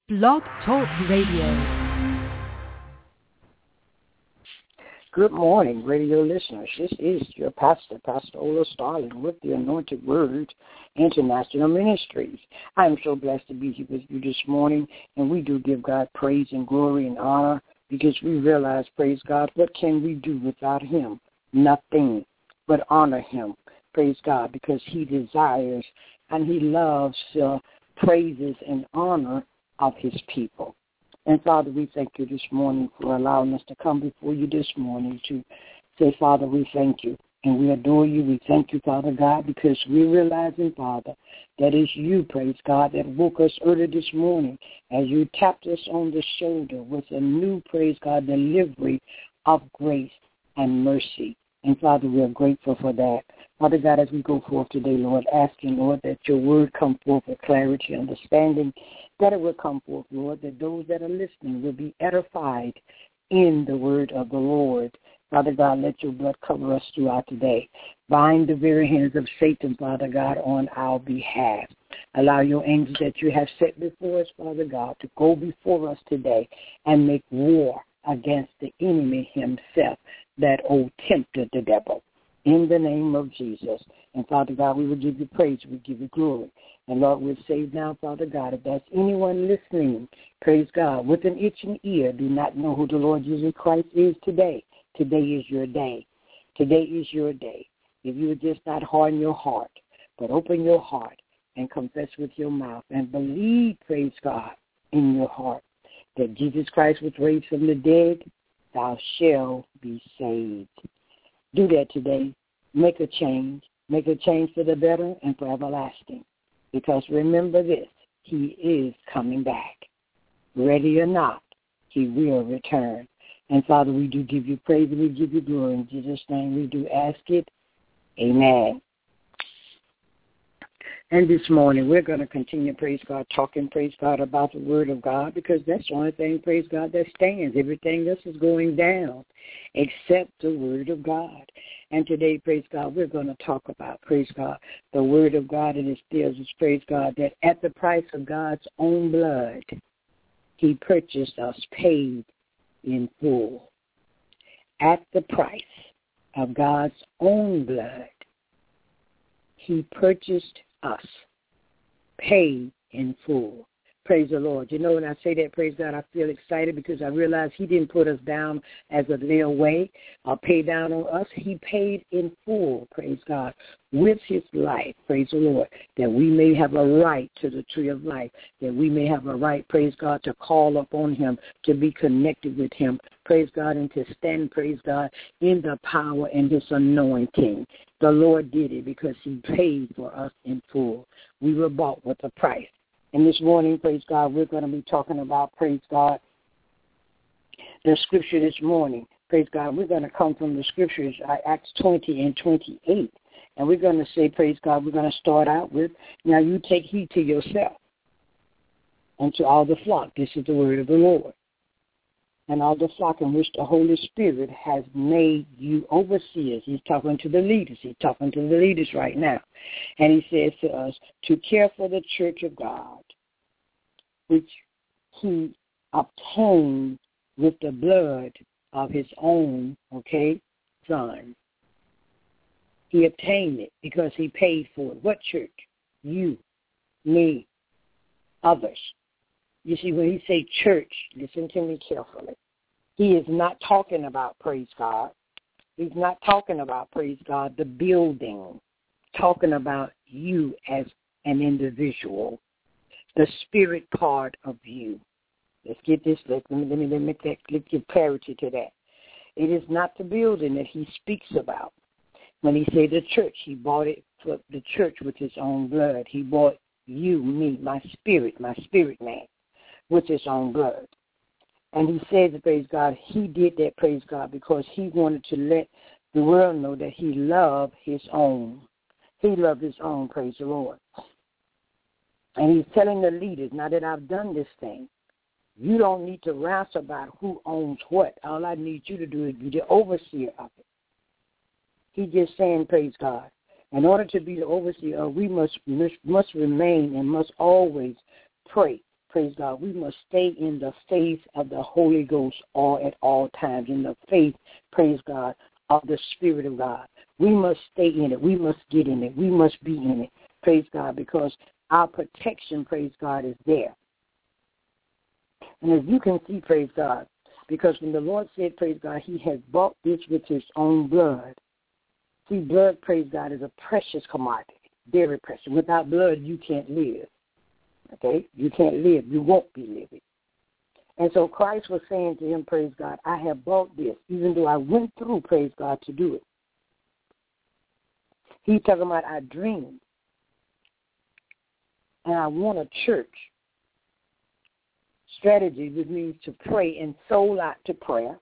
Blog Talk Radio. Good morning, radio listeners. This is your pastor, Pastor Ola Starling, with the Anointed Word International Ministries. I am so blessed to be here with you this morning, and we do give God praise and glory and honor because we realize, praise God, what can we do without Him? Nothing but honor Him, praise God, because He desires and He loves praises and honor of His people. And, Father, we thank you this morning for allowing us to come before you this morning to say, Father, we thank you and we adore you. We thank you, Father God, because we're realizing, Father, that it's you, praise God, that woke us early this morning as you tapped us on the shoulder with a new, praise God, delivery of grace and mercy. And, Father, we are grateful for that. Father God, as we go forth today, Lord, asking, Lord, that your word come forth with clarity, understanding, that it will come forth, Lord, that those that are listening will be edified in the word of the Lord. Father God, let your blood cover us throughout today. Bind the very hands of Satan, Father God, on our behalf. Allow your angels that you have set before us, Father God, to go before us today and make war against the enemy himself, that old tempter, the devil. In the name of Jesus. And, Father God, we will give you praise. We give you glory. And, Lord, we're saved now, Father God. If there's anyone listening, praise God, with an itching ear, do not know who the Lord Jesus Christ is today. Today is your day. Today is your day. If you would just not harden your heart, but open your heart and confess with your mouth and believe, praise God, in your heart that Jesus Christ was raised from the dead, thou shalt be saved. Do that today. Make a change. Make a change for the better and for everlasting. Because remember this, he is coming back. Ready or not, he will return. And, Father, we do give you praise and we give you glory. In Jesus' name we do ask it. Amen. And this morning we're going to continue, praise God, talking, praise God, about the Word of God, because that's the only thing, praise God, that stands. Everything else is going down except the Word of God. And today, praise God, we're going to talk about, praise God, the Word of God, and it still is, praise God, that at the price of God's own blood, he purchased us, paid in full. At the price of God's own blood, he purchased us, paid in full. Praise the Lord. You know, when I say that, praise God, I feel excited because I realize he didn't put us down as a layaway or pay down on us. He paid in full, praise God, with his life, praise the Lord, that we may have a right to the tree of life, that we may have a right, praise God, to call upon him, to be connected with him, praise God, and to stand, praise God, in the power and his anointing. The Lord did it because he paid for us in full. We were bought with a price. And this morning, praise God, we're going to be talking about, praise God, the scripture this morning. Praise God, we're going to come from the scriptures, Acts 20 and 28. And we're going to say, praise God, we're going to start out with, now you take heed to yourself and to all the flock. This is the word of the Lord. And all the flock in which the Holy Spirit has made you overseers. He's talking to the leaders. He's talking to the leaders right now. And he says to us, to care for the church of God, which he obtained with the blood of his own, son. He obtained it because he paid for it. What church? You, me, others. You see, when he say church, listen to me carefully. He is not talking about, praise God. He's not talking about, praise God, the building. Talking about you as an individual, the spirit part of you. Let's get this. Let me make that. Let's give clarity to that. It is not the building that he speaks about. When he say the church, he bought it for the church with his own blood. He bought you, me, my spirit man, with his own blood. And he says, praise God, he did that, praise God, because he wanted to let the world know that he loved his own. He loved his own, praise the Lord. And he's telling the leaders, now that I've done this thing, you don't need to wrestle about who owns what. All I need you to do is be the overseer of it. He's just saying, praise God, in order to be the overseer, we must remain and must always pray, praise God, we must stay in the faith of the Holy Ghost at all times, in the faith, praise God, of the Spirit of God. We must stay in it. We must get in it. We must be in it, praise God, because our protection, praise God, is there. And as you can see, praise God, because when the Lord said, praise God, he has bought this with his own blood. See, blood, praise God, is a precious commodity, very precious. Without blood, you can't live. Okay? You can't live. You won't be living. And so Christ was saying to him, praise God, I have bought this, even though I went through, praise God, to do it. He's talking about I dreamed, and I want a church strategy, which means to pray and soul out to prayer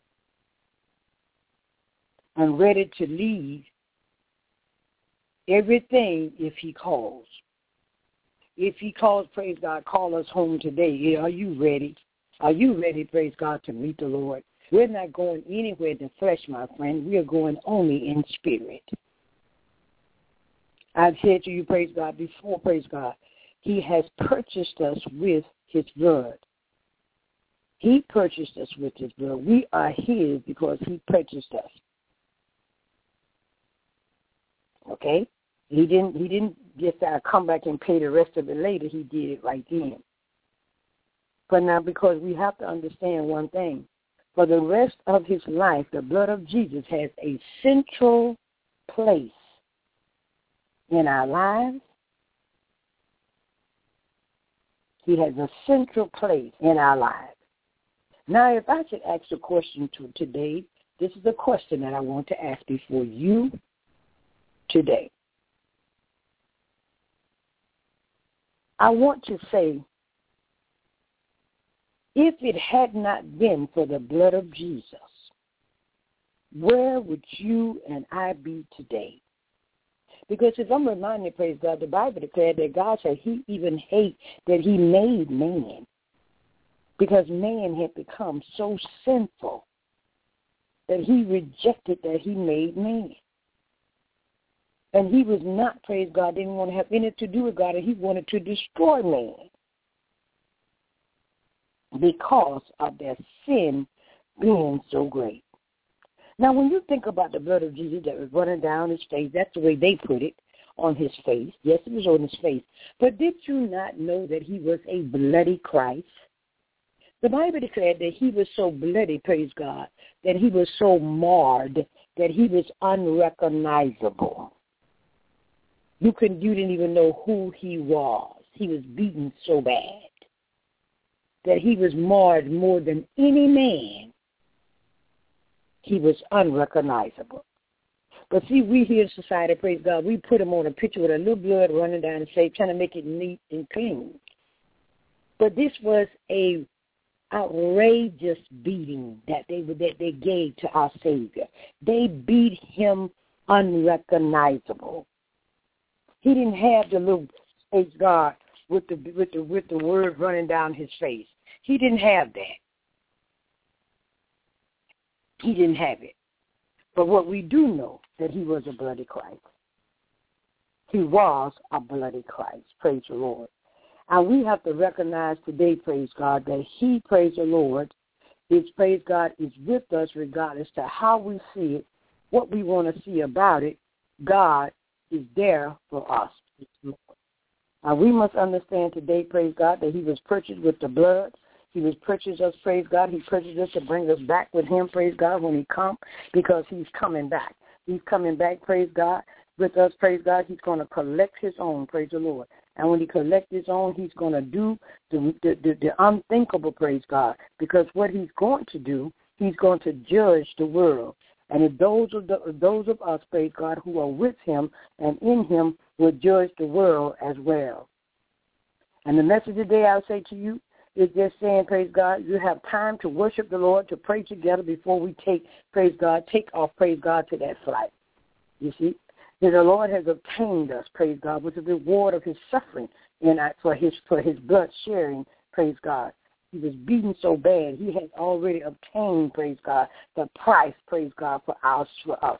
and ready to lead everything if he calls. If he calls, praise God, call us home today. Are you ready? Are you ready, praise God, to meet the Lord? We're not going anywhere in the flesh, my friend. We are going only in spirit. I've said to you, praise God, before, praise God, he has purchased us with his blood. He purchased us with his blood. We are his because he purchased us. Okay? He didn't just come back and pay the rest of it later. He did it right then. But now, because we have to understand one thing. For the rest of his life, the blood of Jesus has a central place in our lives. He has a central place in our lives. Now, if I should ask a question today, this is the question that I want to ask before you today. I want to say, if it had not been for the blood of Jesus, where would you and I be today? Because if I'm reminded, praise God, the Bible declared that God said he even hates that he made man, because man had become so sinful that he rejected that he made man. And he was not, praise God, didn't want to have anything to do with God, and he wanted to destroy man because of their sin being so great. Now, when you think about the blood of Jesus that was running down his face, that's the way they put it, on his face. Yes, it was on his face. But did you not know that he was a bloody Christ? The Bible declared that he was so bloody, praise God, that he was so marred that he was unrecognizable. You didn't even know who he was. He was beaten so bad that he was marred more than any man. He was unrecognizable. But see, we here in society, praise God, we put him on a picture with a little blood running down his face, trying to make it neat and clean. But this was a outrageous beating that they gave to our Savior. They beat him unrecognizable. He didn't have the little, praise God, with the word running down his face. He didn't have that. He didn't have it. But what we do know, that he was a bloody Christ. He was a bloody Christ. Praise the Lord. And we have to recognize today, praise God, that he, praise the Lord, praise God, is with us regardless to how we see it, what we want to see about it. God is there for us. And we must understand today, praise God, that he was purchased with the blood. He was purchased us, praise God. He purchased us to bring us back with him, praise God, when he comes, because he's coming back. He's coming back, praise God, with us, praise God. He's going to collect his own, praise the Lord. And when he collects his own, he's going to do the unthinkable, praise God, because what he's going to do, he's going to judge the world. And if those of us, praise God, who are with him and in him will judge the world as well. And the message today I'll say to you is just saying, praise God, you have time to worship the Lord, to pray together before we take off, praise God, to that flight. You see? That the Lord has obtained us, praise God, with the reward of his suffering for his blood sharing, praise God. He was beaten so bad, he had already obtained, praise God, the price, praise God, for us.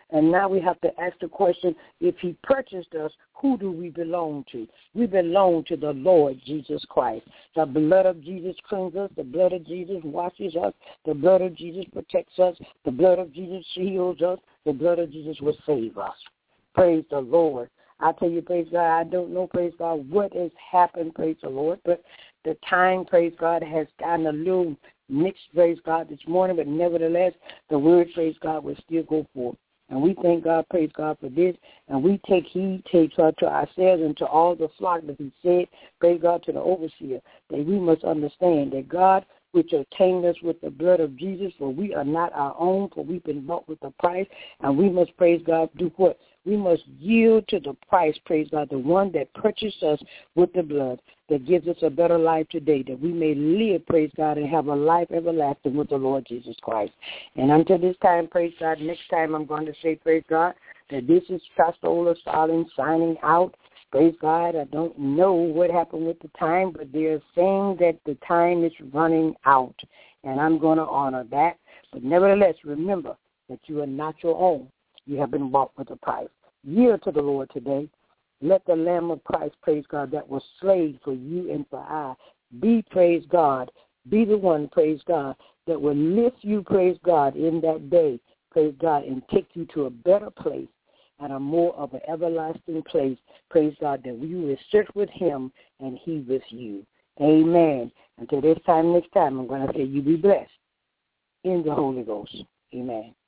And now we have to ask the question, if he purchased us, who do we belong to? We belong to the Lord Jesus Christ. The blood of Jesus cleanses us. The blood of Jesus washes us. The blood of Jesus protects us. The blood of Jesus heals us. The blood of Jesus will save us. Praise the Lord. I tell you, praise God, I don't know, praise God, what has happened, praise the Lord, but the time, praise God, has gotten a little mixed, praise God, this morning, but nevertheless, the word, praise God, will still go forth. And we thank God, praise God, for this, and we take heed to ourselves and to all the flock that he said, praise God, to the overseer, that we must understand that God, which obtained us with the blood of Jesus, for we are not our own, for we've been bought with a price, and we must, praise God, do what? We must yield to the price, praise God, the one that purchased us with the blood, that gives us a better life today, that we may live, praise God, and have a life everlasting with the Lord Jesus Christ. And until this time, praise God, next time I'm going to say, praise God, that this is Pastor Ola Stalin signing out. Praise God, I don't know what happened with the time, but they're saying that the time is running out, and I'm going to honor that. But nevertheless, remember that you are not your own. You have been bought with a price. Yield to the Lord today. Let the Lamb of Christ, praise God, that was slain for you and for I, be, praise God, be the one, praise God, that will lift you, praise God, in that day, praise God, and take you to a better place and a more of an everlasting place, praise God, that we will sit with him and he with you. Amen. Until this time, next time, I'm going to say you be blessed in the Holy Ghost. Amen.